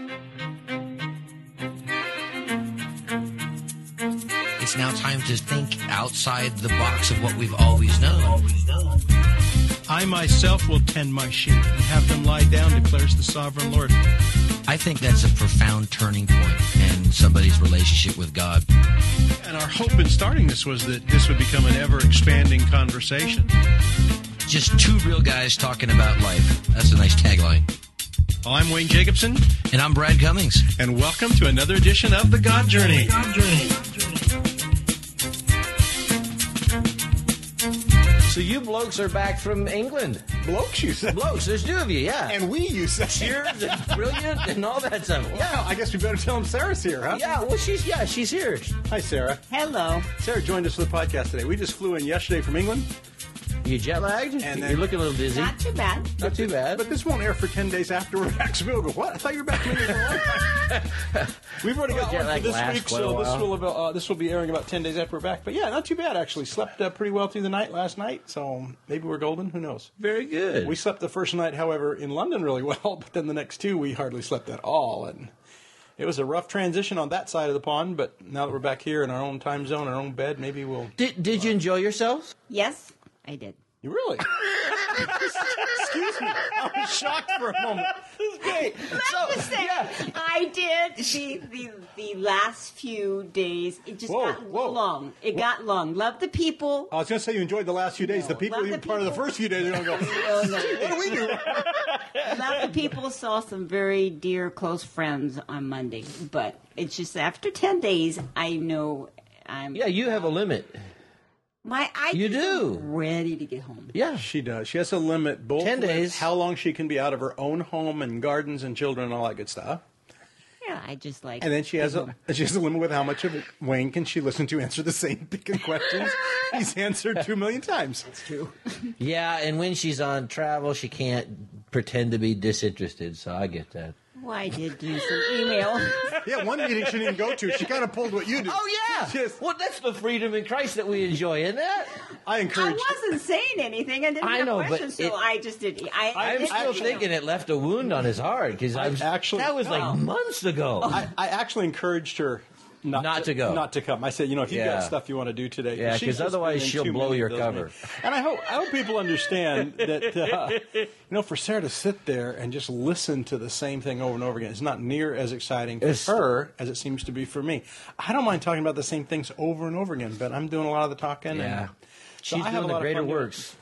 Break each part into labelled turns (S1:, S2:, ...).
S1: It's now time to think outside the box of what we've always known.
S2: I myself will tend my sheep and have them lie down, declares the sovereign Lord.
S1: I think that's a profound turning point in somebody's relationship with God.
S2: And our hope in starting this was that this would become an ever-expanding conversation.
S1: Just two real guys talking about life. That's a nice tagline.
S2: Well, I'm Wayne Jacobson.
S1: And I'm Brad Cummings.
S2: And welcome to another edition of The God Journey.
S1: So you blokes are back from England.
S3: Blokes, you said?
S1: Blokes, there's two of you, yeah.
S3: And we, you said.
S1: Cheers and brilliant and all that stuff.
S3: Yeah, I guess we better tell them Sarah's here, huh?
S1: Yeah, well, she's here.
S3: Hi, Sarah.
S4: Hello.
S3: Sarah joined us for the podcast today. We just flew in yesterday from England.
S1: You jet lagged?
S3: And
S1: You're looking a little dizzy.
S4: Not too bad.
S1: Not too bad.
S3: But this won't air for 10 days after we're back. So we'll go, what? I thought you were back from England for a long time. We've already got
S1: jet
S3: one for
S1: lag
S3: this
S1: lasts
S3: week,
S1: quite a
S3: so
S1: while.
S3: this will be airing about 10 days after we're back. But yeah, not too bad, actually. Slept pretty well through the night last night, so maybe we're golden. Who knows?
S1: Very good.
S3: We slept the first night, however, in London really well, but then the next two we hardly slept at all. And it was a rough transition on that side of the pond, but now that we're back here in our own time zone, our own bed, maybe we'll...
S1: Did you enjoy yourselves?
S4: Yes, I did.
S3: You really? Excuse me. I was shocked for a moment.
S1: This is great.
S4: I did. The last few days, it just got long. It got long. Love the people.
S3: I was going to say you enjoyed the last few days.
S4: No,
S3: the people who were part of the first few days are going to go,
S4: Oh, no.
S3: what do we do?
S4: Love the people. Saw some very dear, close friends on Monday. But it's just after 10 days, I know I'm...
S1: Yeah, you have a limit. You do.
S4: Ready to get home.
S1: Yeah.
S3: She does. She has a limit both
S1: 10 days.
S3: with how long she can be out of her own home and gardens and children and all that good stuff.
S4: Yeah, I just like...
S3: And then she has a limit with how much of Wayne can she listen to answer the same picking questions he's answered 2 million times.
S4: That's true.
S1: Yeah, and when she's on travel, she can't pretend to be disinterested, so I get that.
S4: Well, I did do some email.
S3: Yeah, one meeting she didn't go to. She kind of pulled what you did.
S1: Oh, yeah.
S3: Just,
S1: Well, that's the freedom in Christ that we enjoy, isn't it?
S3: I encourage...
S4: I wasn't saying anything. I didn't
S1: I
S4: have
S1: know, but
S4: questions, so I just did.
S1: I'm still thinking it left a wound on his heart, because that was like months ago.
S3: I actually encouraged her not to go. Not to come. I said, if you've got stuff you want to do today.
S1: Yeah, because otherwise she'll blow your cover.
S3: And I hope people understand that, for Sarah to sit there and just listen to the same thing over and over again is not near as exciting for her as it seems to be for me. I don't mind talking about the same things over and over again, but I'm doing a lot of the talking.
S1: Yeah.
S3: And
S1: She's doing the greater works.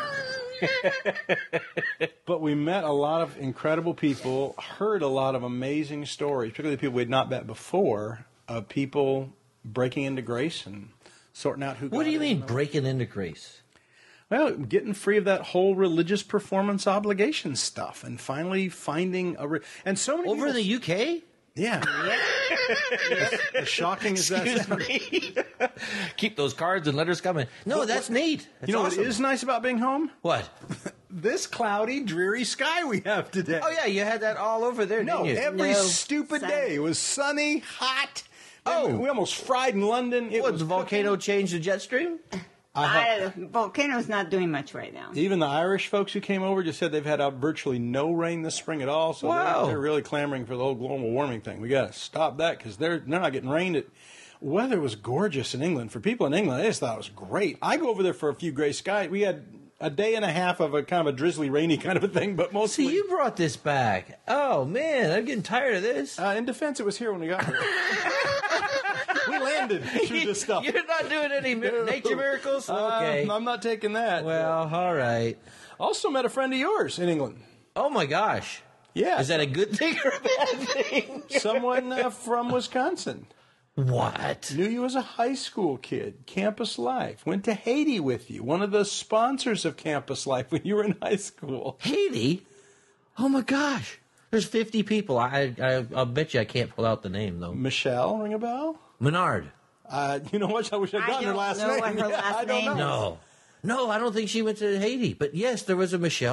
S3: But we met a lot of incredible people, heard a lot of amazing stories, particularly the people we had not met before, of people breaking into grace and sorting out who.
S1: What do you mean breaking into grace?
S3: Well, getting free of that whole religious performance obligation stuff, and finally finding and so many
S1: over in the UK.
S3: Yeah. As shocking as that.
S1: Keep those cards and letters coming. No, that's neat. That's
S3: awesome.
S1: What
S3: is nice about being home?
S1: What?
S3: This cloudy, dreary sky we have today.
S1: Oh yeah, you had that all over there, didn't you?
S3: Every stupid day it was sunny, hot. We almost fried in London.
S1: The volcano changed the jet stream?
S4: Volcano's not doing much right now.
S3: Even the Irish folks who came over just said they've had virtually no rain this spring at all. So they're really clamoring for the whole global warming thing. We got to stop that because they're not getting rained. Weather was gorgeous in England. For people in England, I just thought it was great. I go over there for a few gray skies. We had a day and a half of a kind of a drizzly, rainy kind of a thing, but mostly...
S1: See, you brought this back. Oh, man, I'm getting tired of this.
S3: In defense, it was here when we got here. We landed through this stuff.
S1: You're not doing any nature miracles? Okay.
S3: I'm not taking that.
S1: Well, all right.
S3: Also met a friend of yours in England.
S1: Oh, my gosh.
S3: Yeah.
S1: Is that a good thing or a bad thing?
S3: Someone from Wisconsin.
S1: What?
S3: Knew you as a high school kid. Campus Life. Went to Haiti with you. One of the sponsors of Campus Life when you were in high school.
S1: Haiti? Oh, my gosh. There's 50 people. I'll bet you I can't pull out the name, though.
S3: Michelle, ring a bell?
S1: Menard.
S3: You know what? I wish I'd gotten her last name.
S4: I don't know her last name.
S1: No, I don't think she went to Haiti. But yes, there was a Michelle.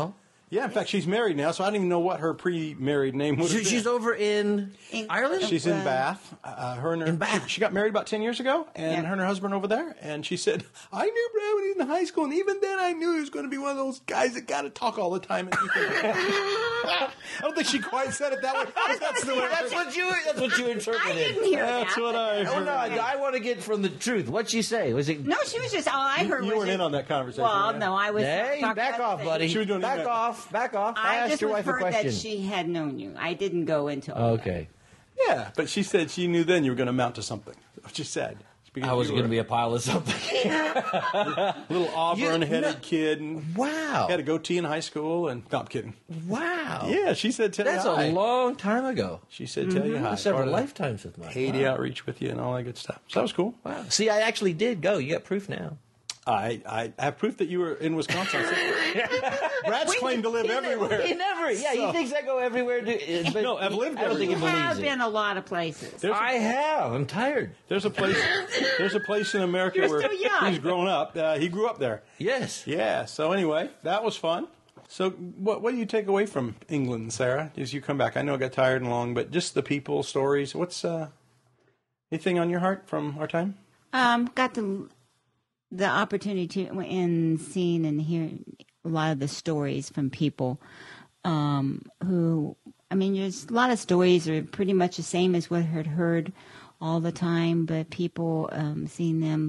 S3: Yeah, in fact, she's married now, so I don't even know what her pre-married name would have been.
S1: She's over in Ireland?
S3: She's in Bath. Her and her,
S1: in Bath.
S3: She got married about 10 years ago, and her and her husband over there. And she said, I knew Brad when he was in high school, and even then I knew he was going to be one of those guys that got to talk all the time. And I don't think she quite said it that way.
S1: That's what you interpreted.
S4: I didn't hear
S3: That's
S4: that.
S3: what I heard.
S1: Oh, no, I want to get from the truth. What'd she say? Was it...
S4: No, she was just, all I heard was...
S3: You weren't in on that conversation.
S4: Well,
S3: yeah.
S4: no, I was...
S1: Hey, back off, buddy.
S3: She was doing
S1: back
S3: email.
S1: off. I
S4: I
S1: asked
S4: just
S1: your wife a
S4: heard
S1: question.
S4: that she had known you. I didn't go into all that.
S1: Okay.
S3: Yeah, but she said she knew then you were going to amount to something. That's what she said.
S1: I was going to be a pile of something.
S3: little Auburn-headed kid. And
S1: Wow.
S3: had a goatee in high school, and no, I'm kidding.
S1: Wow.
S3: Yeah, she said tell
S1: That's
S3: you hi.
S1: a long time ago.
S3: She said tell you hi.
S1: Several
S3: Part of the
S1: lifetimes with mine.
S3: Haiti outreach with you and all that good stuff. So that was cool.
S1: Wow. See, I actually did go. You got proof now.
S3: I have proof that you were in Wisconsin. Brad's claimed to live everywhere.
S1: He never. Yeah, he thinks I go everywhere. But
S3: No, I've lived
S1: I don't think he
S4: You
S1: believes
S4: have
S1: it.
S4: been a lot of places.
S1: I have. I'm tired.
S3: There's a place in America
S4: You're
S3: where
S4: still young.
S3: he's grown up. He grew up there.
S1: Yes.
S3: Yeah. So anyway, that was fun. So what do you take away from England, Sarah, as you come back? I know it got tired and long, but just the people, stories. What's anything on your heart from our time?
S4: Got the opportunity to and seeing and hearing a lot of the stories from people who, I mean, there's a lot of stories are pretty much the same as what I had heard all the time, but people seeing them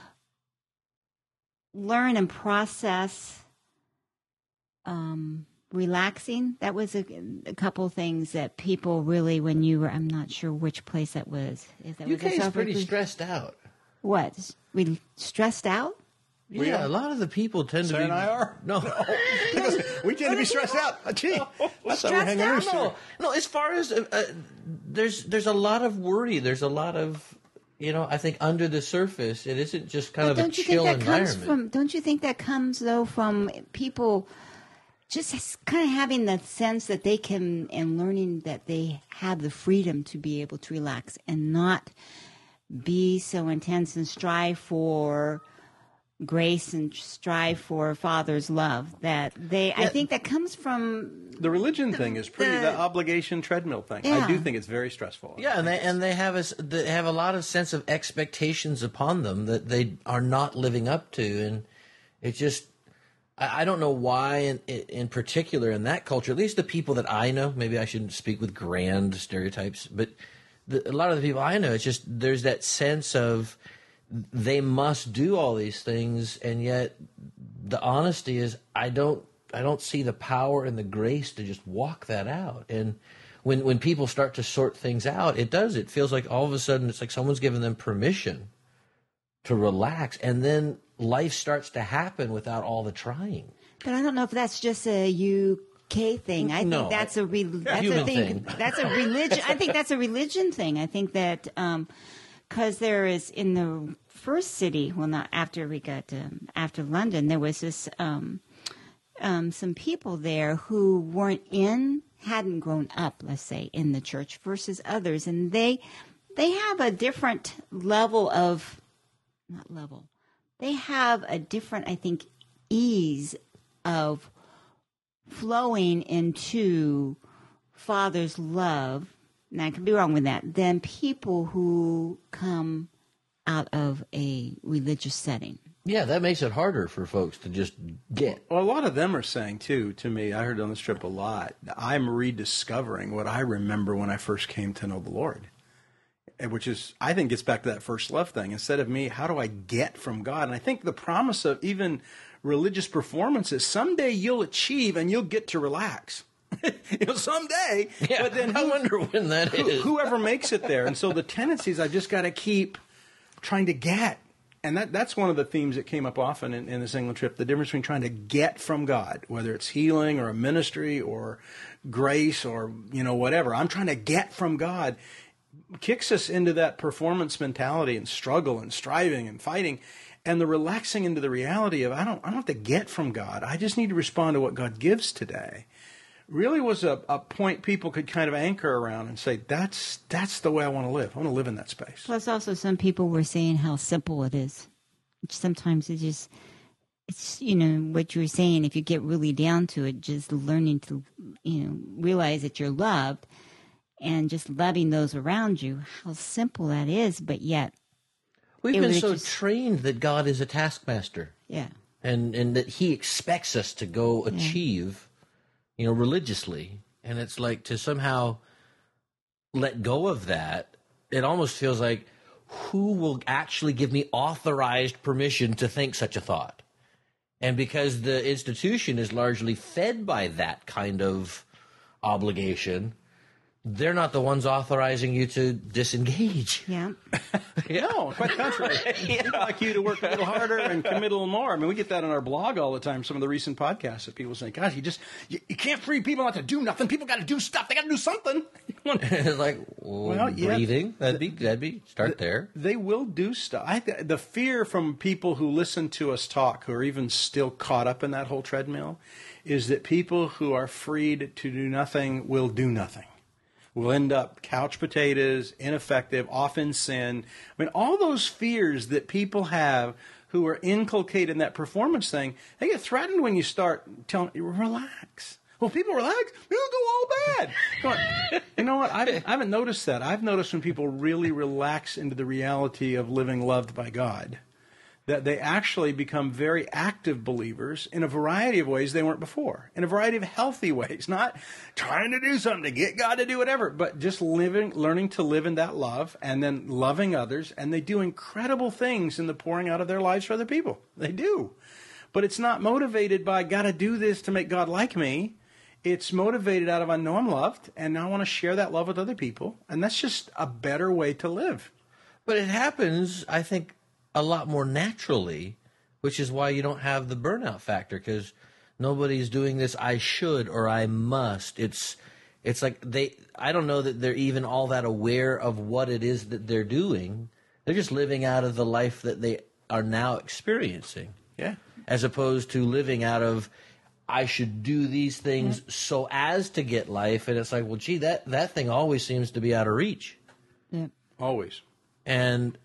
S4: learn and process relaxing. That was a couple things that people really, when you were, I'm not sure which place that was.
S1: UK's pretty stressed out.
S4: What? We stressed out?
S1: Yeah, a lot of the people tend
S3: Sarah
S1: to be.
S3: and I are?
S1: No.
S3: We tend to be stressed out. Gee, that's how we're hanging loose here.
S1: No, as far as there's a lot of worry. There's a lot of, I think under the surface, it isn't just kind of a chill environment.
S4: Don't you think that comes though from people just kind of having the sense that they can and learning that they have the freedom to be able to relax and not be so intense and strive for grace and strive for Father's love that I think that comes from
S3: the religion thing is pretty the obligation treadmill thing.
S4: Yeah.
S3: I do think it's very stressful.
S1: Yeah, and they have a lot of sense of expectations upon them that they are not living up to, and it just I don't know why in particular in that culture, at least the people that I know. Maybe I shouldn't speak with grand stereotypes, but a lot of the people I know, it's just there's that sense of they must do all these things, and yet the honesty is I don't see the power and the grace to just walk that out. And when people start to sort things out, it feels like all of a sudden it's like someone's given them permission to relax, and then life starts to happen without all the trying.
S4: But I don't know if that's just a UK thing. I think that's a thing. That's a religion. I think that's a religion thing. I think that because there is in the first city, well, not after we got after London, there was this some people there who hadn't grown up, let's say, in the church versus others, and they have a different level of they have a different, I think, ease of flowing into Father's love, and I could be wrong with that, than people who come out of a religious setting.
S1: Yeah, that makes it harder for folks to just get.
S3: Well, a lot of them are saying, too, to me, I heard on this trip a lot, I'm rediscovering what I remember when I first came to know the Lord. Which is, I think, gets back to that first love thing. Instead of me, how do I get from God? And I think the promise of even religious performance is someday you'll achieve and you'll get to relax. Someday.
S1: Yeah,
S3: but then
S1: I wonder when that is.
S3: Whoever makes it there. And so the tendencies I've just got to keep trying to get. And that's one of the themes that came up often in this England trip, the difference between trying to get from God, whether it's healing or a ministry or grace or, whatever. I'm trying to get from God. Kicks us into that performance mentality and struggle and striving and fighting, and the relaxing into the reality of I don't have to get from God. I just need to respond to what God gives today. Really was a point people could kind of anchor around and say that's the way I want to live. I want to live in that space.
S4: Plus, also some people were saying how simple it is. Sometimes it just it's, what you were saying, if you get really down to it, just learning to, realize that you're loved and just loving those around you, how simple that is, but yet.
S1: We've been so trained that God is a taskmaster.
S4: Yeah.
S1: And that he expects us to go achieve, religiously. And it's like to somehow let go of that, it almost feels like, who will actually give me authorized permission to think such a thought? And because the institution is largely fed by that kind of obligation, they're not the ones authorizing you to disengage.
S4: Yeah.
S3: No, quite the contrary. We'd like you to work a little harder and commit a little more. I mean, we get that on our blog all the time, some of the recent podcasts that people say, gosh, you can't free people not to do nothing. People got to do stuff. They got to do something.
S1: It's like, breathing. That'd be start there.
S3: They will do stuff. The fear from people who listen to us talk, who are even still caught up in that whole treadmill, is that people who are freed to do nothing will do nothing. Will end up couch potatoes, ineffective, off in sin. I mean, all those fears that people have who are inculcated in that performance thing, they get threatened when you start telling you, relax. Well, people relax, it'll go all bad. You know what? I haven't noticed that. I've noticed when people really relax into the reality of living loved by God, that they actually become very active believers in a variety of ways they weren't before, in a variety of healthy ways, not trying to do something to get God to do whatever, but just learning to live in that love and then loving others. And they do incredible things in the pouring out of their lives for other people. They do. But it's not motivated by, got to do this to make God like me. It's motivated out of, I know I'm loved, and I want to share that love with other people. And that's just a better way to live.
S1: But it happens, I think, a lot more naturally, which is why you don't have the burnout factor, because nobody's doing this I should or I must. It's like I don't know that they're even all that aware of what it is that they're doing. They're just living out of the life that they are now experiencing.
S3: Yeah.
S1: As opposed to living out of, I should do these things so as to get life. And it's like, well, gee, that thing always seems to be out of reach.
S4: Yeah.
S3: Always.
S1: And,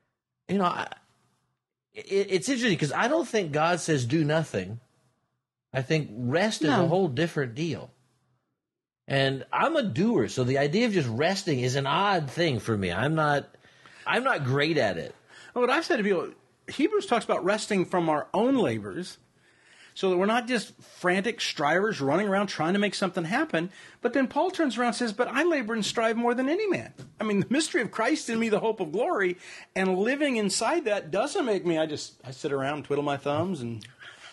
S1: it's interesting because I don't think God says do nothing. I think rest is a whole different deal. And I'm a doer, so the idea of just resting is an odd thing for me. I'm not great at it.
S3: Well, what I've said to people, Hebrews talks about resting from our own labors, so that we're not just frantic strivers running around trying to make something happen. But then Paul turns around and says, but I labor and strive more than any man. I mean, the mystery of Christ in me, the hope of glory, and living inside that doesn't make me, I sit around and twiddle my thumbs and,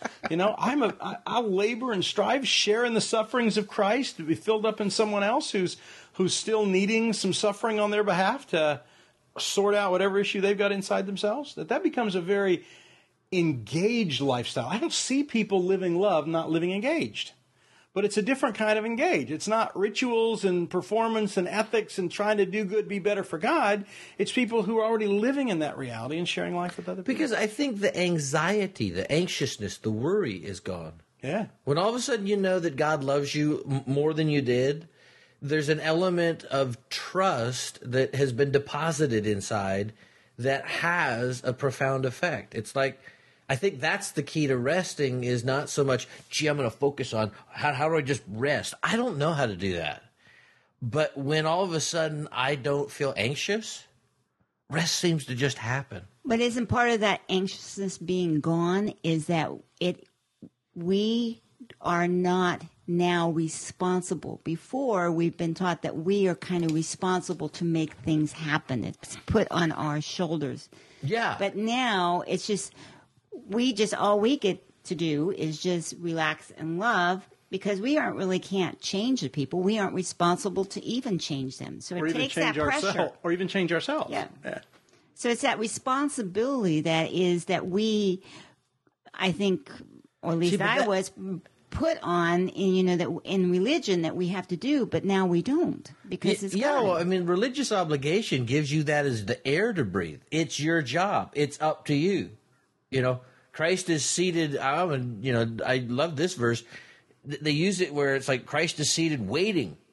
S3: I labor and strive, share in the sufferings of Christ, to be filled up in someone else who's still needing some suffering on their behalf to sort out whatever issue they've got inside themselves. That becomes a very engaged lifestyle. I don't see people living love not living engaged. But it's a different kind of engage. It's not rituals and performance and ethics and trying to do good, be better for God. It's people who are already living in that reality and sharing life with other people.
S1: Because I think the anxiety, the anxiousness, the worry is gone.
S3: Yeah.
S1: When all of a sudden you know that God loves you more than you did, there's an element of trust that has been deposited inside that has a profound effect. It's like, I think that's the key to resting, is not so much, gee, I'm going to focus on how do I just rest? I don't know how to do that. But when all of a sudden I don't feel anxious, rest seems to just happen.
S4: But isn't part of that anxiousness being gone is that we are not now responsible. Before, we've been taught that we are kind of responsible to make things happen. It's put on our shoulders.
S1: Yeah.
S4: But now it's just... all we get to do is just relax and love, because we can't change the people. We aren't responsible to even change them. So it takes that pressure.
S3: Or even change ourselves.
S4: Yeah. So it's that responsibility that we, I think, or at least I was put on in religion that we have to do, but now we don't, because it's gone.
S1: Well, I mean, religious obligation gives you that as the air to breathe. It's your job. It's up to you. Christ is seated, I love this verse. They use it where it's like Christ is seated waiting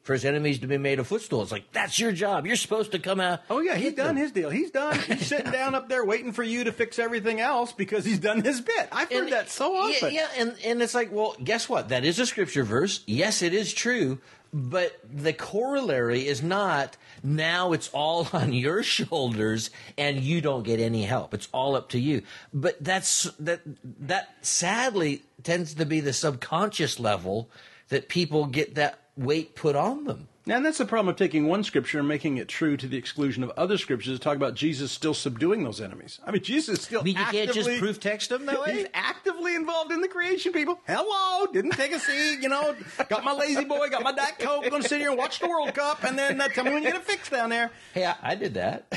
S1: for his enemies to be made a footstool. It's like, that's your job. You're supposed to come out.
S3: Oh, yeah, he's done his deal. He's done. He's sitting down up there waiting for you to fix everything else because he's done his bit. I've heard that so often.
S1: Yeah, and it's like, well, guess what? That is a scripture verse. Yes, it is true. But the corollary is not, now it's all on your shoulders and you don't get any help. It's all up to you. But that sadly tends to be the subconscious level that people get that weight put on them.
S3: And that's the problem of taking one scripture and making it true to the exclusion of other scriptures to talk about Jesus still subduing those enemies. I mean, Jesus still
S1: you can't just proof text them that way?
S3: He's actively involved in the creation, people. Hello, didn't take a seat, got my lazy boy, got my Diet Coke, going to sit here and watch the World Cup, and then tell me when you get it fixed down there.
S1: Hey, I did that.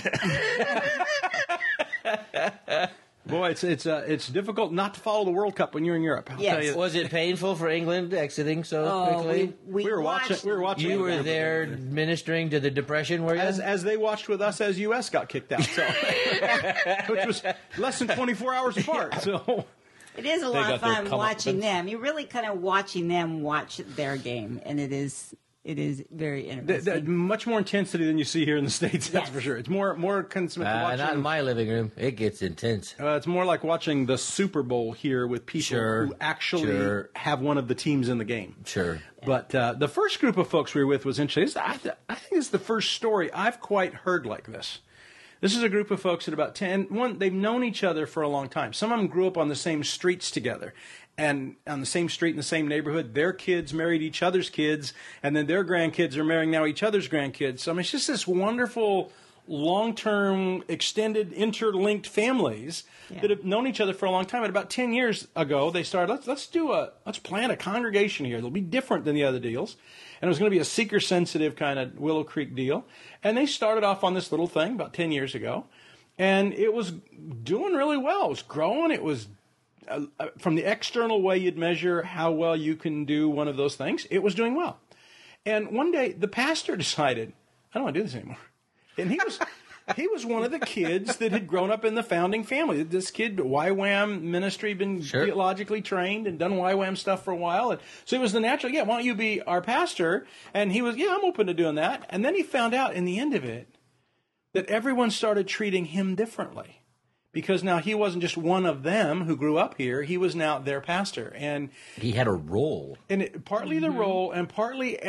S3: Boy, it's difficult not to follow the World Cup when you're in Europe. I'll tell you.
S1: Was it painful for England exiting so quickly?
S3: We were watching.
S1: You were there ministering to the depression, were you?
S3: As they watched with us as U.S. got kicked out, so which was less than 24 hours apart. So
S4: it is a lot of fun watching them. You're really kind of watching them watch their game, and it is very interesting.
S3: Much more intensity than you see here in the States, that's for sure. It's more watching.
S1: Not in my living room. It gets intense.
S3: It's more like watching the Super Bowl here with people who actually have one of the teams in the game.
S1: Sure.
S3: But the first group of folks we were with was interesting. I think it's the first story I've quite heard like this. This is a group of folks at about 10. They've known each other for a long time. Some of them grew up on the same streets together. And on the same street in the same neighborhood, their kids married each other's kids, and then their grandkids are marrying now each other's grandkids. So I mean, it's just this wonderful, long-term, extended, interlinked families that have known each other for a long time. And about 10 years ago, they started, let's plant a congregation here. It'll be different than the other deals. And it was going to be a seeker-sensitive kind of Willow Creek deal. And they started off on this little thing about 10 years ago. And it was doing really well. It was growing. It was from the external way you'd measure how well you can do one of those things, it was doing well. And one day, the pastor decided, I don't want to do this anymore. And he was one of the kids that had grown up in the founding family. This kid, YWAM ministry, been theologically trained and done YWAM stuff for a while. And so it was the natural, why don't you be our pastor? And he was, I'm open to doing that. And then he found out in the end of it that everyone started treating him differently. Because now he wasn't just one of them who grew up here. He was now their pastor. And
S1: he had a role.
S3: And partly the role, and partly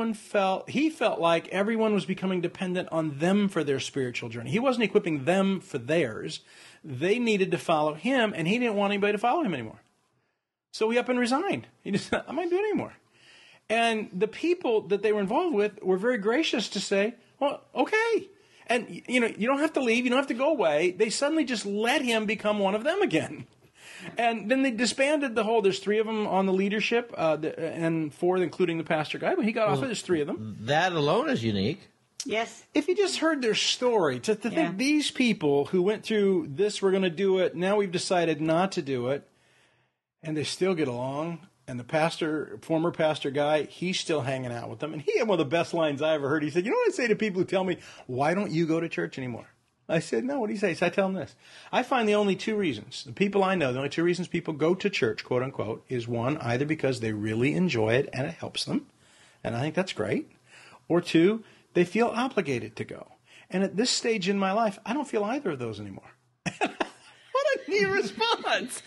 S3: he felt like everyone was becoming dependent on them for their spiritual journey. He wasn't equipping them for theirs. They needed to follow him, and he didn't want anybody to follow him anymore. So he up and resigned. He just said, I'm not doing it anymore. And the people that they were involved with were very gracious to say, well, okay. And, you don't have to leave. You don't have to go away. They suddenly just let him become one of them again. And then they disbanded there's 3 of them on the leadership, and 4, including the pastor guy. But he got off it. There's 3 of them.
S1: That alone is unique.
S4: Yes.
S3: If you just heard their story, to think these people who went through this, we're going to do it, now we've decided not to do it, and they still get along. And the former pastor guy, he's still hanging out with them. And he had one of the best lines I ever heard. He said, you know what I say to people who tell me, why don't you go to church anymore? I said, no, what do you say? So I tell them this. I find the only 2 reasons, the people I know, the only 2 reasons people go to church, quote unquote, is 1, either because they really enjoy it and it helps them. And I think that's great. Or 2, they feel obligated to go. And at this stage in my life, I don't feel either of those anymore. What a neat response.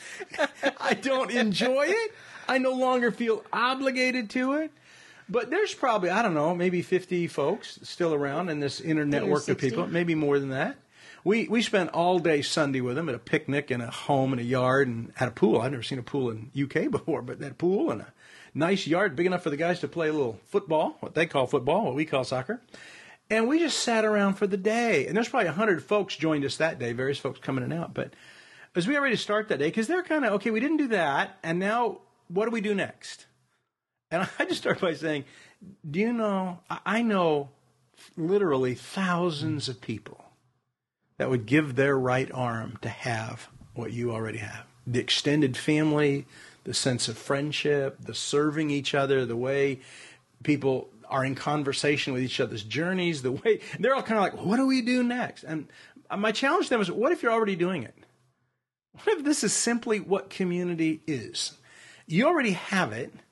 S3: I don't enjoy it. I no longer feel obligated to it. But there's probably, I don't know, maybe 50 folks still around in this inner network of people, maybe more than that. We spent all day Sunday with them at a picnic in a home in a yard and at a pool. I've never seen a pool in UK before, but that pool and a nice yard big enough for the guys to play a little football, what they call football, what we call soccer. And we just sat around for the day. And there's probably 100 folks joined us that day, various folks coming in and out. But as we got ready to start that day, because they're kind of, okay, we didn't do that, and now what do we do next? And I just started by saying, do you know, I know literally thousands of people that would give their right arm to have what you already have. The extended family, the sense of friendship, the serving each other, the way people are in conversation with each other's journeys, the way, they're all kind of like, what do we do next? And my challenge to them is, what if you're already doing it? What if this is simply what community is? You already have it,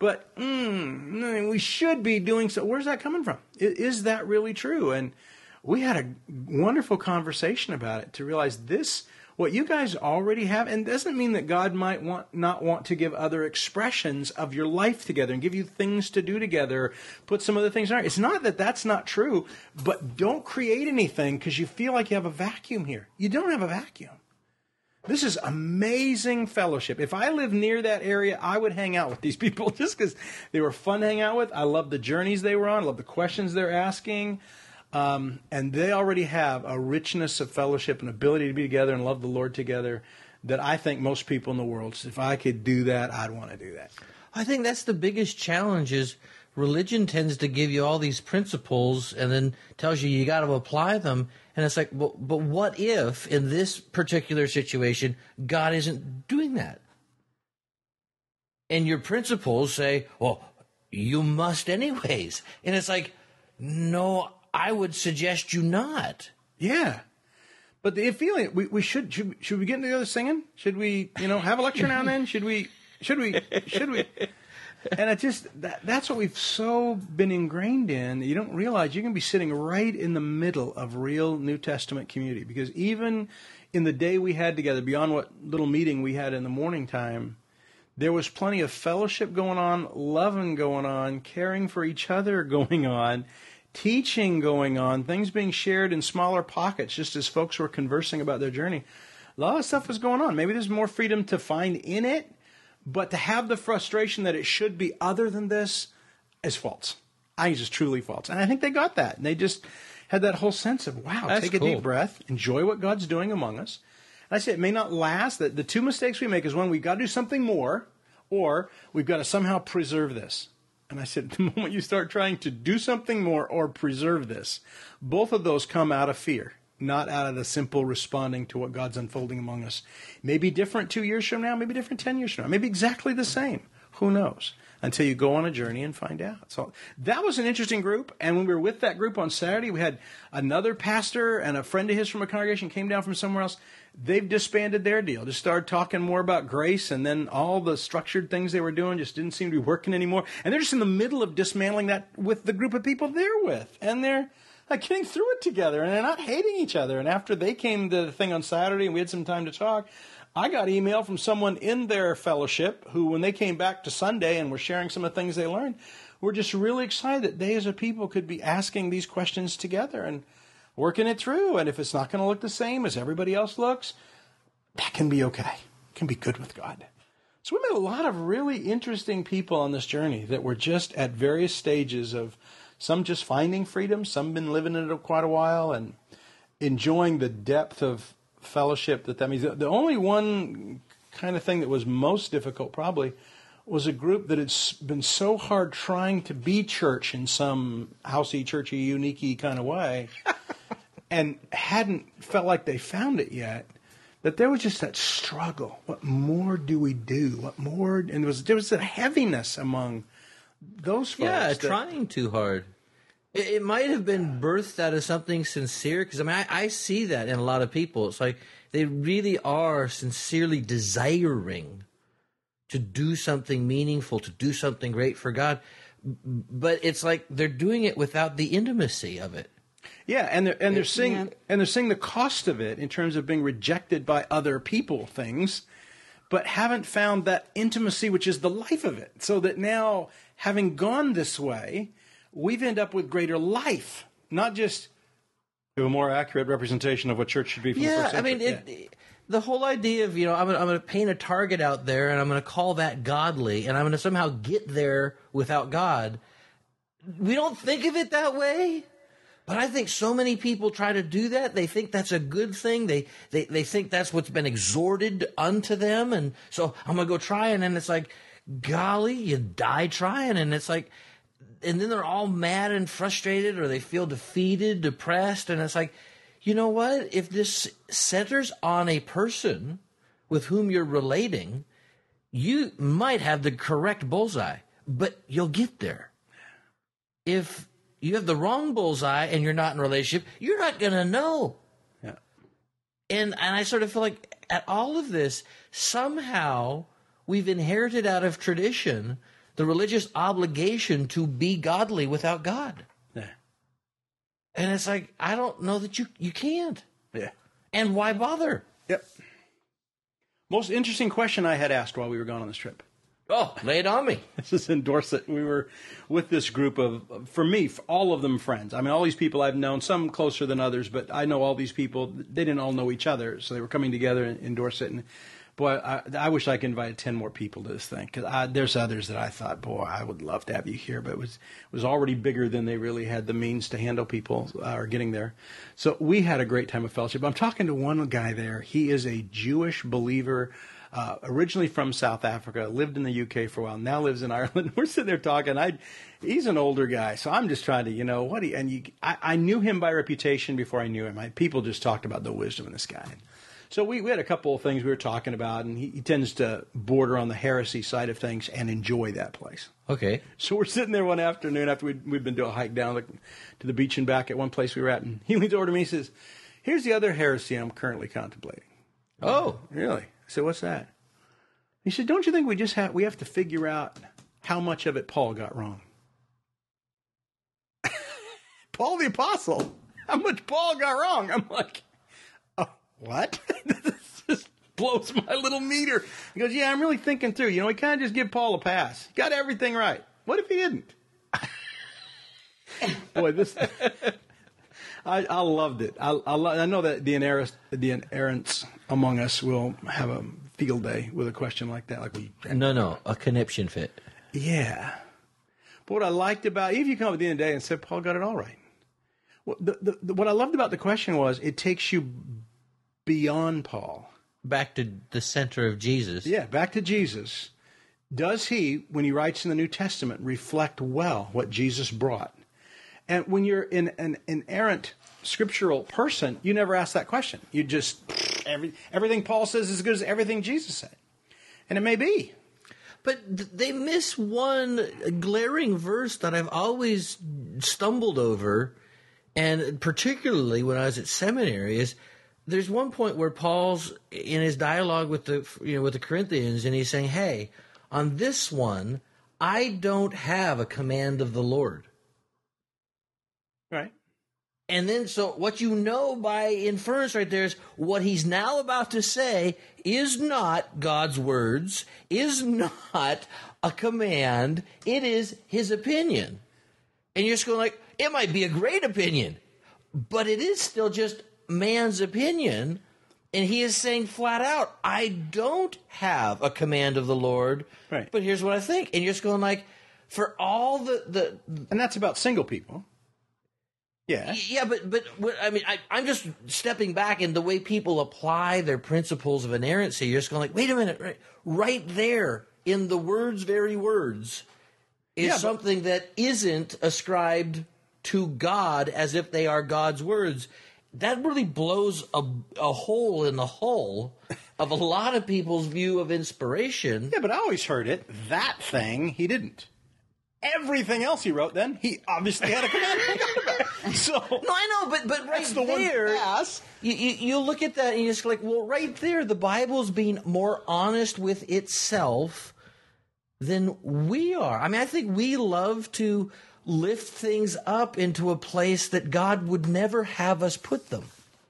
S3: but we should be doing so. Where's that coming from? Is that really true? And we had a wonderful conversation about it to realize this, what you guys already have, and doesn't mean that God might not want to give other expressions of your life together and give you things to do together, put some other things in. It's not that that's not true, but don't create anything because you feel like you have a vacuum here. You don't have a vacuum. This is amazing fellowship. If I lived near that area, I would hang out with these people just because they were fun to hang out with. I love the journeys they were on. I love the questions they're asking. And they already have a richness of fellowship and ability to be together and love the Lord together that I think most people in the world, if I could do that, I'd want to do that.
S1: I think that's the biggest challenge is religion tends to give you all these principles and then tells you got to apply them. And it's like, but what if in this particular situation, God isn't doing that? And your principles say, well, you must anyways. And it's like, no, I would suggest you not.
S3: Yeah. But the feeling, we should we get together singing? Should we, have a lecture now and then? Should we? And it just, that's what we've so been ingrained in. You don't realize you can be sitting right in the middle of real New Testament community. Because even in the day we had together, beyond what little meeting we had in the morning time, there was plenty of fellowship going on, loving going on, caring for each other going on, teaching going on, things being shared in smaller pockets just as folks were conversing about their journey. A lot of stuff was going on. Maybe there's more freedom to find in it, but to have the frustration that it should be other than this is false. I think it's just truly false. And I think they got that. And they just had that whole sense of, wow,
S1: that's
S3: take
S1: cool.
S3: a deep breath, enjoy what God's doing among us. And I say it may not last. That the two mistakes we make is one, we've got to do something more, or we've got to somehow preserve this. And I said, the moment you start trying to do something more or preserve this, both of those come out of fear, not out of the simple responding to what God's unfolding among us. Maybe different 2 years from now, maybe different 10 years from now, maybe exactly the same. Who knows? Until you go on a journey and find out. So that was an interesting group. And when we were with that group on Saturday, we had another pastor and a friend of his from a congregation came down from somewhere else. They've disbanded their deal. Just started talking more about grace, and then all the structured things they were doing just didn't seem to be working anymore. And they're just in the middle of dismantling that with the group of people they're with. And they're getting through it together, and they're not hating each other. And after they came to the thing on Saturday and we had some time to talk, I got email from someone in their fellowship who, when they came back to Sunday and were sharing some of the things they learned, were just really excited that they as a people could be asking these questions together and working it through. And if it's not going to look the same as everybody else looks, that can be okay. It can be good with God. So we met a lot of really interesting people on this journey that were just at various stages of some just finding freedom, some been living in it quite a while and enjoying the depth of fellowship that means. The only one kind of thing that was most difficult probably was a group that had been so hard trying to be church in some housey, churchy, unique-y kind of way and hadn't felt like they found it yet, that there was just that struggle. What more do we do? What more? And there was a heaviness among those folks.
S1: Yeah, trying too hard. It might have been birthed out of something sincere, because I see that in a lot of people. It's like they really are sincerely desiring to do something meaningful, to do something great for God, but it's like they're doing it without the intimacy of it.
S3: Yeah, and they're seeing the cost of it in terms of being rejected by other people, things, but haven't found that intimacy, which is the life of it. So that now, having gone this way, we've ended up with greater life, not just a more accurate representation of what church should be. From the first century.
S1: The whole idea of, I'm going to paint a target out there and I'm going to call that godly and I'm going to somehow get there without God. We don't think of it that way, but I think so many people try to do that. They think that's a good thing. They think that's what's been exhorted unto them. And so I'm going to go try it. And it's like, golly, you die trying. And it's like, and then they're all mad and frustrated, or they feel defeated, depressed. And it's like, you know what? If this centers on a person with whom you're relating, you might have the correct bullseye, but you'll get there. If you have the wrong bullseye and you're not in a relationship, you're not going to know.
S3: Yeah.
S1: And I sort of feel like at all of this, somehow we've inherited out of tradition the religious obligation to be godly without God.
S3: Yeah.
S1: And it's like, I don't know that you can't.
S3: Yeah.
S1: And why bother?
S3: Yep. Most interesting question I had asked while we were gone on this trip.
S1: Oh, lay it on me.
S3: This is in Dorset. We were with this group of, for me, all of them friends. I mean, all these people I've known, some closer than others, but I know all these people. They didn't all know each other, so they were coming together in Dorset. And boy, I wish I could invite 10 more people to this thing, because there's others that I thought, boy, I would love to have you here, but it was already bigger than they really had the means to handle people or getting there. So we had a great time of fellowship. I'm talking to one guy there. He is a Jewish believer. Originally from South Africa, lived in the UK for a while, now lives in Ireland. We're sitting there talking. He's an older guy, so I'm just trying to, I knew him by reputation before I knew him. People just talked about the wisdom of this guy. So we had a couple of things we were talking about, and he tends to border on the heresy side of things and enjoy that place.
S1: Okay.
S3: So we're sitting there one afternoon after we'd been doing a hike down to the beach and back at one place we were at, and he leans over to me and says, "Here's the other heresy I'm currently contemplating."
S1: Oh,
S3: really? I said, "What's that?" He said, "Don't you think we have to figure out how much of it Paul got wrong?" Paul the Apostle. How much Paul got wrong? I'm like, oh, what? This just blows my little meter. He goes, "Yeah, I'm really thinking through. We can't just give Paul a pass. He got everything right. What if he didn't?" Boy, I loved it. I know that the inerrants among us will have a field day with a question like that.
S1: No, a conniption fit.
S3: Yeah. But what I liked about, if you come up at the end of the day and said, Paul got it all right. What I loved about the question was, it takes you beyond Paul.
S1: Back to the center of Jesus.
S3: Yeah, back to Jesus. Does he, when he writes in the New Testament, reflect well what Jesus brought? And when you're an inerrant scriptural person, you never ask that question. You just, everything Paul says is as good as everything Jesus said. And it may be.
S1: But they miss one glaring verse that I've always stumbled over, and particularly when I was at seminary, is there's one point where Paul's in his dialogue with the Corinthians, and he's saying, "Hey, on this one, I don't have a command of the Lord."
S3: Right.
S1: And then, so what you know by inference right there is what he's now about to say is not God's words, is not a command, it is his opinion. And you're just going like, it might be a great opinion, but it is still just man's opinion. And he is saying flat out, I don't have a command of the Lord,
S3: right.
S1: But here's what I think. And you're just going like, for all the
S3: and that's about single people. Yeah.
S1: Yeah, but I mean, I'm just stepping back in the way people apply their principles of inerrancy. You're just going like, wait a minute, right there in the very words is something that isn't ascribed to God as if they are God's words. That really blows a hole in the hull of a lot of people's view of inspiration.
S3: Yeah, but I always heard it. That thing, he didn't. Everything else he wrote, then he obviously had a command from God. So
S1: no, I know, but right there, you look at that and you're just like, well, right there, the Bible's being more honest with itself than we are. I mean, I think we love to lift things up into a place that God would never have us put them.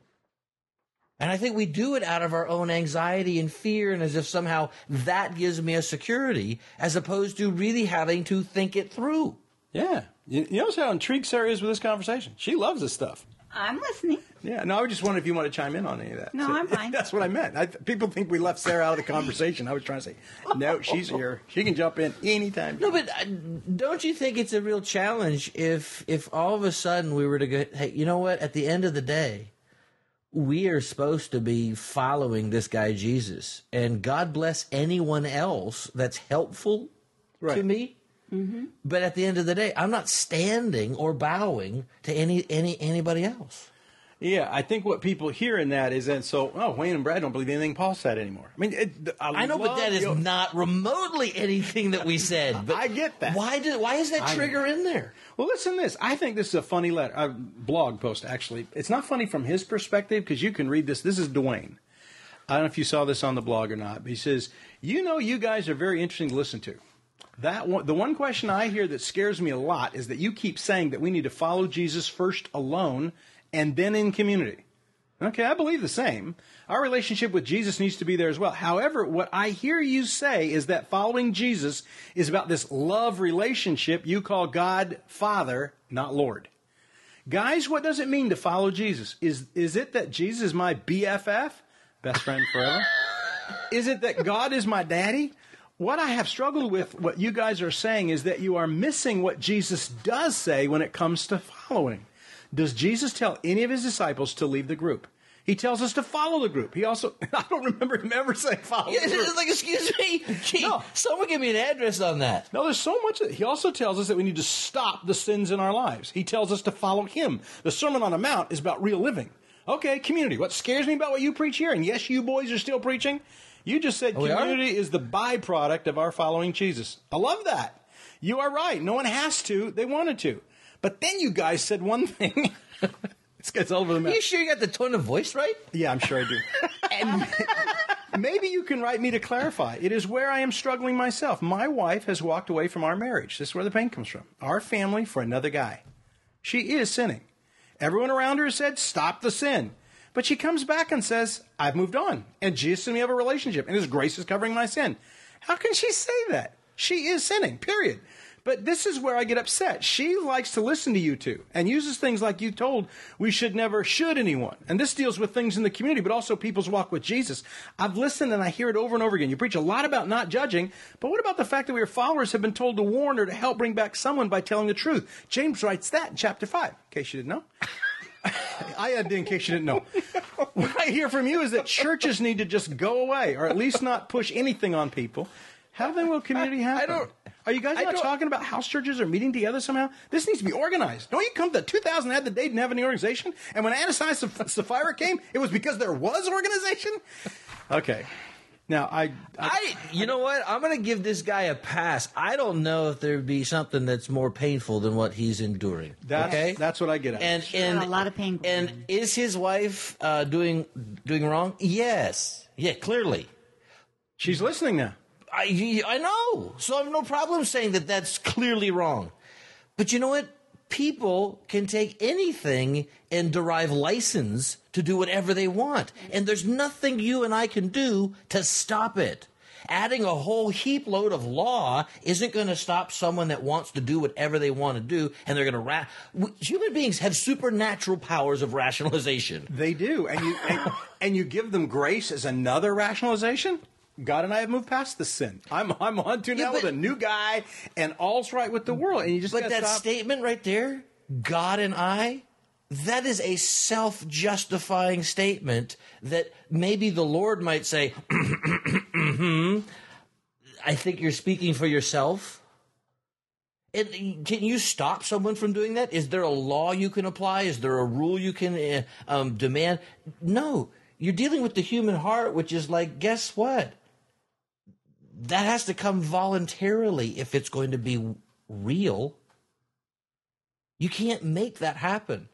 S1: And I think we do it out of our own anxiety and fear, and as if somehow that gives me a security, as opposed to really having to think it through.
S3: Yeah. You notice how intrigued Sarah is with this conversation? She loves this stuff.
S4: I'm listening.
S3: Yeah. No, I was just wondering if you want to chime in on any of that.
S4: No, I'm fine.
S3: That's what I meant. People think we left Sarah out of the conversation. I was trying to say, no, she's here. She can jump in anytime.
S1: No, but don't you think it's a real challenge if all of a sudden we were to go, hey, you know what? At the end of the day, we are supposed to be following this guy Jesus, and God bless anyone else that's helpful to me. Mm-hmm. But at the end of the day, I'm not standing or bowing to anybody else.
S3: Yeah, I think what people hear in that is that, Wayne and Brad don't believe anything Paul said anymore. I mean,
S1: I know, but that is not remotely anything that we said. But
S3: I get that.
S1: Why is that trigger in there?
S3: Well, listen to this. I think this is a funny blog post, actually. It's not funny from his perspective, because you can read this. This is Dwayne. I don't know if you saw this on the blog or not, but he says, you guys are very interesting to listen to. The one question I hear that scares me a lot is that you keep saying that we need to follow Jesus first alone and then in community. Okay, I believe the same. Our relationship with Jesus needs to be there as well. However, what I hear you say is that following Jesus is about this love relationship you call God Father, not Lord. Guys, what does it mean to follow Jesus? Is it that Jesus is my BFF, best friend forever? Is it that God is my daddy? What I have struggled with, what you guys are saying, is that you are missing what Jesus does say when it comes to following. Does Jesus tell any of his disciples to leave the group? He tells us to follow the group. He also, I don't remember him ever saying follow the group.
S1: It's like, excuse me? Gee, no. Someone give me an address on that.
S3: No, there's so much. He also tells us that we need to stop the sins in our lives. He tells us to follow him. The Sermon on the Mount is about real living. Okay, community. What scares me about what you preach here, and yes, you boys are still preaching, you just said community is the byproduct of our following Jesus. I love that. You are right. No one has to. They wanted to. But then you guys said one thing. This guy's all over the map.
S1: You sure you got the tone of voice right?
S3: Yeah, I'm sure I do. And maybe you can write me to clarify. It is where I am struggling myself. My wife has walked away from our marriage. This is where the pain comes from. Our family for another guy. She is sinning. Everyone around her said, stop the sin. But she comes back and says, I've moved on. And Jesus and me have a relationship. And his grace is covering my sin. How can she say that? She is sinning, period. But this is where I get upset. She likes to listen to you two and uses things like you told we should never should anyone. And this deals with things in the community, but also people's walk with Jesus. I've listened and I hear it over and over again. You preach a lot about not judging, but what about the fact that your followers have been told to warn or to help bring back someone by telling the truth? James writes that in chapter 5, in case you didn't know. I had to, in case you didn't know. What I hear from you is that churches need to just go away or at least not push anything on people. How then will community happen? Are you guys not talking about house churches or meeting together somehow? This needs to be organized. Don't you come to 2000 had the day didn't have any organization? And when Ananias and Sapphira came, it was because there was organization? Okay. Now,
S1: you know what? I'm going to give this guy a pass. I don't know if there'd be something that's more painful than what he's enduring.
S3: That's what I get at.
S4: And a lot of pain.
S1: And is his wife doing wrong? Yes. Yeah, clearly.
S3: She's listening now.
S1: I know. So I have no problem saying that that's clearly wrong. But you know what? People can take anything and derive license to do whatever they want. And there's nothing you and I can do to stop it. Adding a whole heap load of law isn't going to stop someone that wants to do whatever they want to do. And they're going to human beings have supernatural powers of rationalization.
S3: They do. And you give them grace as another rationalization? God and I have moved past the sin. I'm on to now with a new guy, and all's right with the world. And you just
S1: that statement right there, God and I, that is a self-justifying statement that maybe the Lord might say, I think you're speaking for yourself. And can you stop someone from doing that? Is there a law you can apply? Is there a rule you can demand? No. You're dealing with the human heart, which is like, guess what? That has to come voluntarily if it's going to be real. You can't make that happen.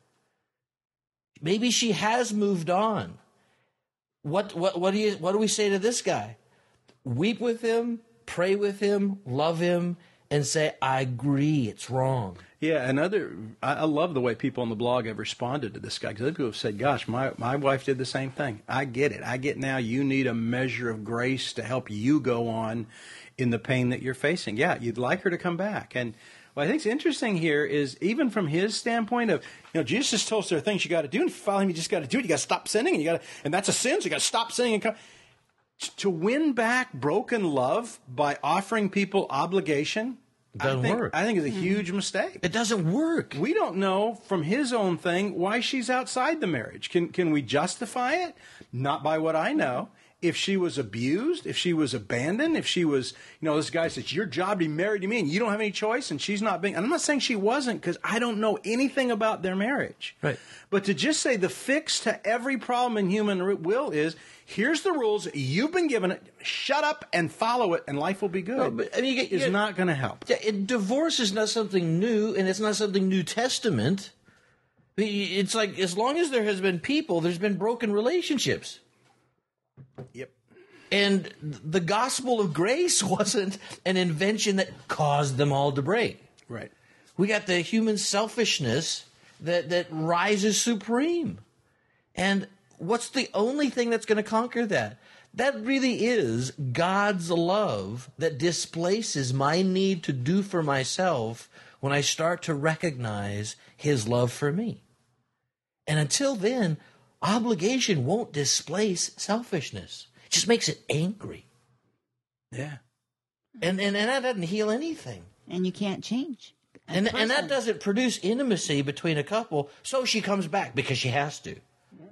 S1: Maybe she has moved on. What do we say to this guy? Weep with him, pray with him, love him, and say, I agree, it's wrong.
S3: Yeah, I love the way people on the blog have responded to this guy, because other people have said, gosh, my wife did the same thing. I get it. I get now you need a measure of grace to help you go on in the pain that you're facing. Yeah, you'd like her to come back. And what I think is interesting here is, even from his standpoint of, Jesus just told us there are things you got to do, and if you follow him, you just got to do it. You got to stop sinning, and that's a sin, so you got to stop sinning and come. To win back broken love by offering people obligation,
S1: it doesn't work.
S3: I think is a huge mistake.
S1: It doesn't work.
S3: We don't know from his own thing why she's outside the marriage. Can we justify it? Not by what I know. If she was abused, if she was abandoned, if she was, this guy says, it's your job to be married to me and you don't have any choice, and she's not being, and I'm not saying she wasn't, because I don't know anything about their marriage.
S1: Right.
S3: But to just say the fix to every problem in human will is, here's the rules, you've been given it, shut up and follow it, and life will be good. No, but, is not going to help.
S1: Divorce is not something new, and it's not something New Testament. It's like, as long as there has been people, there's been broken relationships.
S3: Yep.
S1: And the gospel of grace wasn't an invention that caused them all to break.
S3: Right.
S1: We got the human selfishness that rises supreme. And what's the only thing that's going to conquer that? That really is God's love that displaces my need to do for myself when I start to recognize his love for me. And until then, obligation won't displace selfishness. It just makes it angry.
S3: Yeah.
S1: And that doesn't heal anything.
S4: And you can't change.
S1: And that doesn't produce intimacy between a couple, so she comes back because she has to.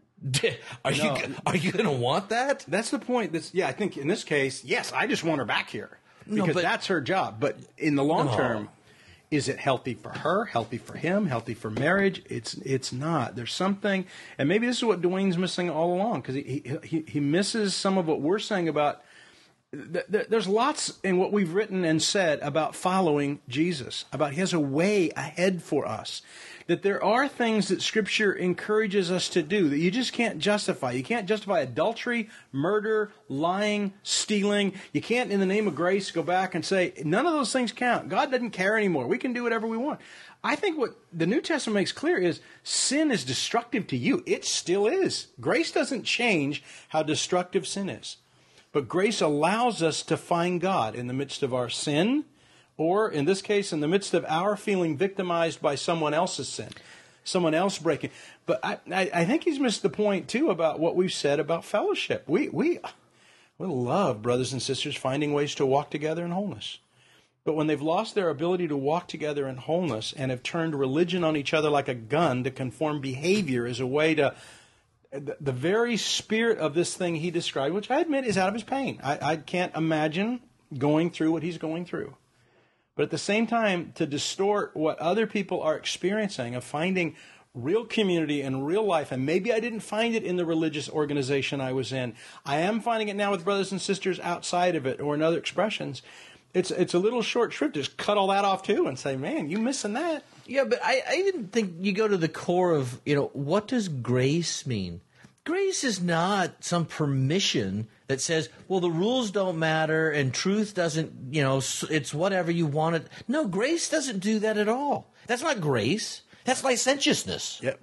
S1: Are you going to want that?
S3: That's the point. I think in this case, yes, I just want her back here because that's her job. But in the long term, is it healthy for her, healthy for him, healthy for marriage? It's not. There's something, and maybe this is what Dwayne's missing all along, because he misses some of what we're saying about. There's lots in what we've written and said about following Jesus, about he has a way ahead for us, that there are things that Scripture encourages us to do that you just can't justify. You can't justify adultery, murder, lying, stealing. You can't, in the name of grace, go back and say, none of those things count. God doesn't care anymore. We can do whatever we want. I think what the New Testament makes clear is sin is destructive to you. It still is. Grace doesn't change how destructive sin is. But grace allows us to find God in the midst of our sin, or in this case, in the midst of our feeling victimized by someone else's sin, someone else breaking. But I think he's missed the point, too, about what we've said about fellowship. We love brothers and sisters finding ways to walk together in wholeness. But when they've lost their ability to walk together in wholeness and have turned religion on each other like a gun to conform behavior as a way to... The very spirit of this thing he described, which I admit is out of his pain. I can't imagine going through what he's going through. But at the same time, to distort what other people are experiencing of finding real community and real life, and maybe I didn't find it in the religious organization I was in. I am finding it now with brothers and sisters outside of it or in other expressions. It's a little short shrift. Just cut all that off too and say, man, you missing that.
S1: Yeah, but I even think you go to the core of, what does grace mean? Grace is not some permission that says, well, the rules don't matter and truth doesn't, it's whatever you want it. No, grace doesn't do that at all. That's not grace. That's licentiousness.
S3: Yep.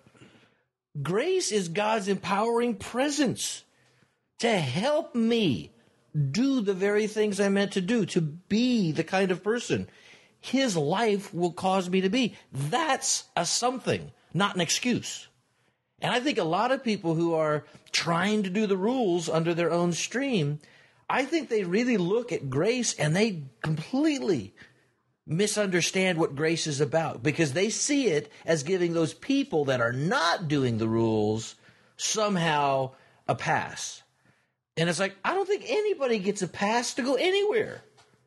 S1: Grace is God's empowering presence to help me do the very things I'm meant to do, to be the kind of person his life will cause me to be. That's a something, not an excuse. And I think a lot of people who are trying to do the rules under their own stream, I think they really look at grace and they completely misunderstand what grace is about, because they see it as giving those people that are not doing the rules somehow a pass. And it's like, I don't think anybody gets a pass to go anywhere.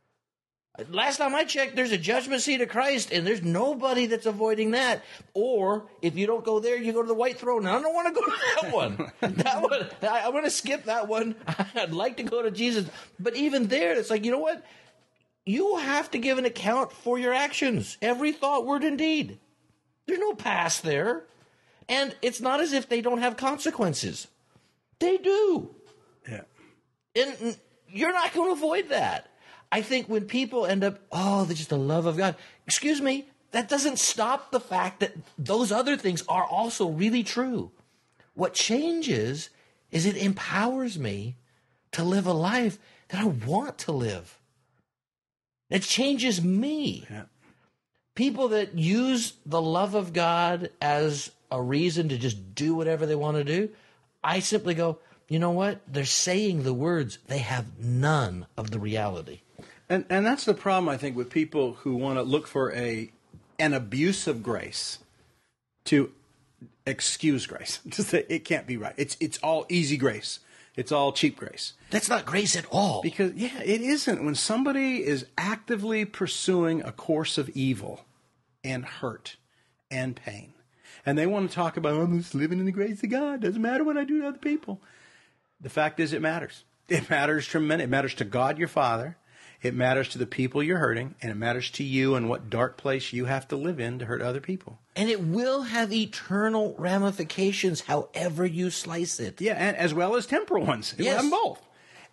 S1: Last time I checked, there's a judgment seat of Christ, and there's nobody that's avoiding that. Or if you don't go there, you go to the white throne. And I don't want to go to that one. I want to skip that one. I'd like to go to Jesus. But even there, it's like, you know what? You have to give an account for your actions. Every thought, word, and deed. There's no pass there. And it's not as if they don't have consequences. They do.
S3: Yeah.
S1: And you're not going to avoid that. I think when people end up, they're just the love of God. Excuse me, that doesn't stop the fact that those other things are also really true. What changes is it empowers me to live a life that I want to live. It changes me.
S3: Yeah.
S1: People that use the love of God as a reason to just do whatever they want to do, I simply go, you know what? They're saying the words. They have none of the reality.
S3: And that's the problem, I think, with people who want to look for an abuse of grace to excuse grace. To say it can't be right. It's all easy grace. It's all cheap grace.
S1: That's not grace at all.
S3: Because, it isn't. When somebody is actively pursuing a course of evil and hurt and pain, and they want to talk about, I'm just living in the grace of God. Doesn't matter what I do to other people. The fact is, it matters. It matters tremendously. It matters to God, your Father. It matters to the people you're hurting, and it matters to you and what dark place you have to live in to hurt other people.
S1: And it will have eternal ramifications however you slice it.
S3: Yeah, and as well as temporal ones. It will have them both.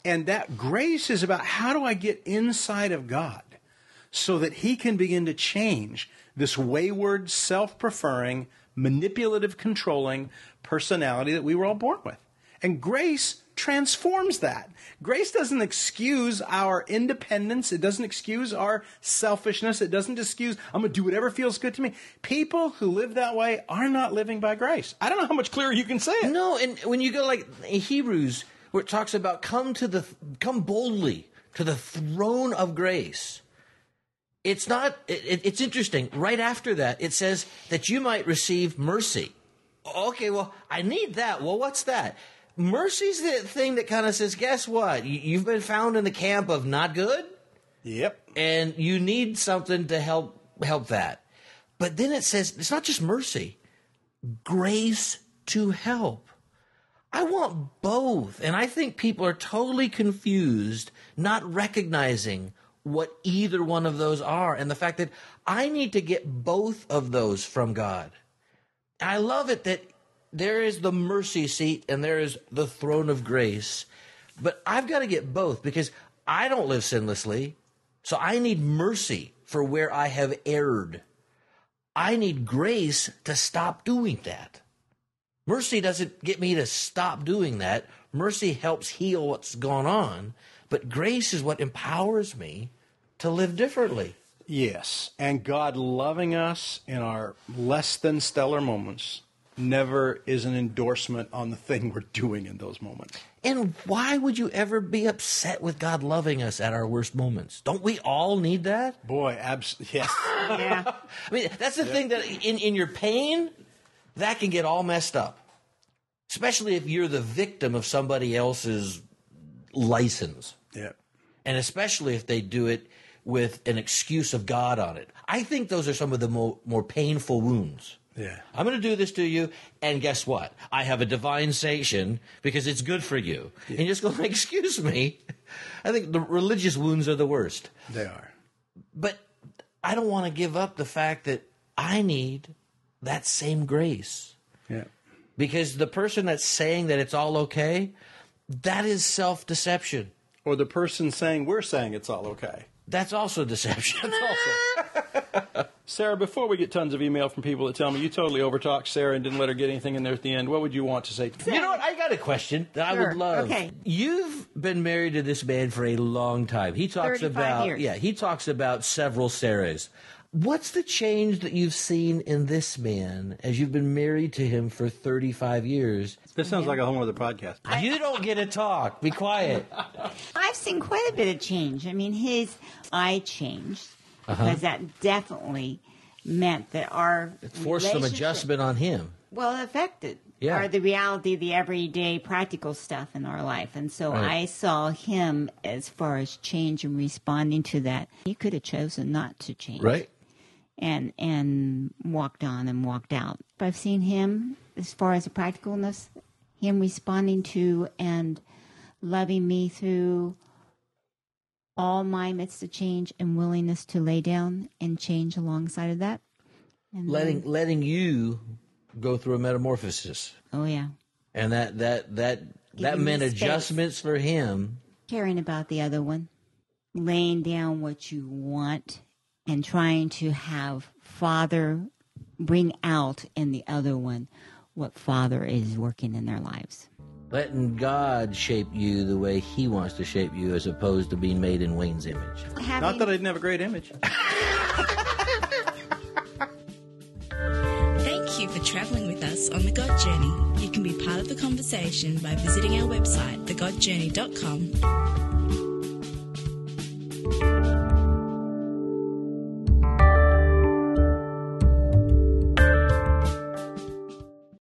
S3: And that grace is about how do I get inside of God so that he can begin to change this wayward, self-preferring, manipulative, controlling personality that we were all born with. And grace transforms that. Grace doesn't excuse our independence. It doesn't excuse our selfishness. It doesn't excuse, I'm going to do whatever feels good to me. People who live that way are not living by grace. I don't know how much clearer you can say it.
S1: No, and when you go like Hebrews, where it talks about come boldly to the throne of grace. It's not, it's interesting. Right after that, it says that you might receive mercy. Okay, well, I need that. Well, what's that? Mercy's the thing that kind of says, guess what? You've been found in the camp of not good.
S3: Yep.
S1: And you need something to help that. But then it says, it's not just mercy, grace to help. I want both. And I think people are totally confused, not recognizing what either one of those are, and the fact that I need to get both of those from God. I love it that there is the mercy seat and there is the throne of grace, but I've got to get both because I don't live sinlessly, so I need mercy for where I have erred. I need grace to stop doing that. Mercy doesn't get me to stop doing that. Mercy helps heal what's gone on, but grace is what empowers me to live differently.
S3: Yes, and God loving us in our less than stellar moments never is an endorsement on the thing we're doing in those moments.
S1: And why would you ever be upset with God loving us at our worst moments? Don't we all need that?
S3: Boy, absolutely. Yes.
S4: Yeah.
S1: I mean, that's the thing that in your pain, that can get all messed up. Especially if you're the victim of somebody else's license.
S3: Yeah.
S1: And especially if they do it with an excuse of God on it. I think those are some of the more painful wounds.
S3: Yeah.
S1: I'm going to do this to you, and guess what? I have a divine sanction because it's good for you. Yeah. And you're just going to excuse me. I think the religious wounds are the worst.
S3: They are.
S1: But I don't want to give up the fact that I need that same grace.
S3: Yeah.
S1: Because the person that's saying that it's all okay, that is self-deception.
S3: Or the person saying we're saying it's all okay.
S1: That's also deception.
S3: That's also. Sarah, before we get tons of email from people that tell me you totally overtalked Sarah and didn't let her get anything in there at the end, what would you want to say to me?
S1: You know what? I got a question that I would love.
S4: Okay.
S1: You've been married to this man for a long time. He talks
S4: 35 years.
S1: he talks about several Sarahs. What's the change that you've seen in this man as you've been married to him for 35 years?
S3: This sounds like a whole other podcast.
S1: You don't get to talk. Be quiet.
S4: I've seen quite a bit of change. I mean, I changed because that definitely meant that our
S1: It forced some adjustment on him.
S4: Well, it affected the reality, the everyday practical stuff in our life. And so I saw him as far as change and responding to that. He could have chosen not to change.
S1: Right.
S4: And walked on and walked out. But I've seen him, as far as the practicalness, him responding to and loving me through all my midst of change and willingness to lay down and change alongside of that. And
S1: letting you go through a metamorphosis.
S4: Oh, yeah.
S1: And that meant adjustments for him.
S4: Caring about the other one. Laying down what you want and trying to have Father bring out in the other one what Father is working in their lives.
S1: Letting God shape you the way He wants to shape you as opposed to being made in Wayne's image.
S3: Not that I didn't have a great image.
S5: Thank you for traveling with us on The God Journey. You can be part of the conversation by visiting our website, thegodjourney.com.